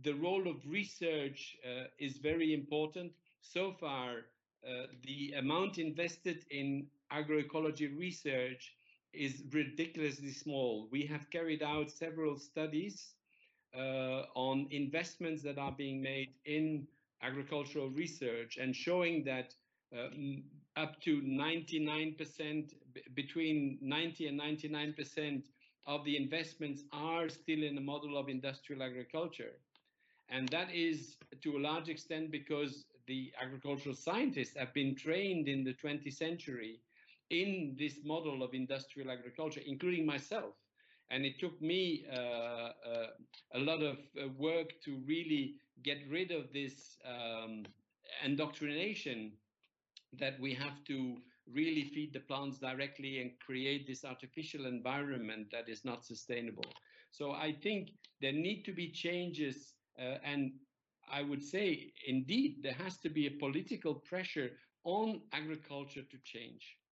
the role of research is very important. So far, the amount invested in agroecology research is ridiculously small. We have carried out several studies on investments that are being made in agricultural research and showing that up to 99%, between 90 and 99% of the investments are still in the model of industrial agriculture. And that is to a large extent because the agricultural scientists have been trained in the 20th century in this model of industrial agriculture, including myself. And it took me a lot of work to really get rid of this indoctrination that we have to really feed the plants directly and create this artificial environment that is not sustainable. So I think there need to be changes, and I would say, indeed, there has to be a political pressure on agriculture to change.